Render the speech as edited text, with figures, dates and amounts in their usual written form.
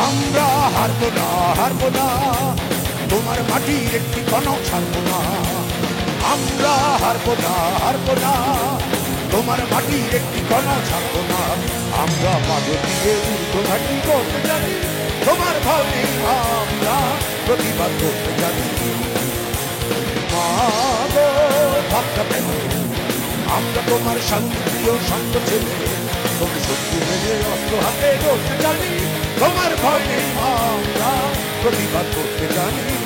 আমরা হারবো না, হারবো না, তোমার মাটির একটি কণক ছাড়বো না। আমরা হারবো না, হারবো না, তোমার মাটির একটি কণক ছাড়বো না। আমরা পাগল দিয়ে ঊর্ধ্বঘাটি করতে জানি, তোমার ভয় নেই, আমরা প্রতিবাদ করতে জানি। মা গো ভাবটা পেল, আমরা তোমার শান্তিপ্রিয় শান্ত ছেলে, তুমি শত্রু মেনে অস্ত্র হাতে করতে জানি, তোমার ভয় নেই, আমরা প্রতিবাদ করতে জানি।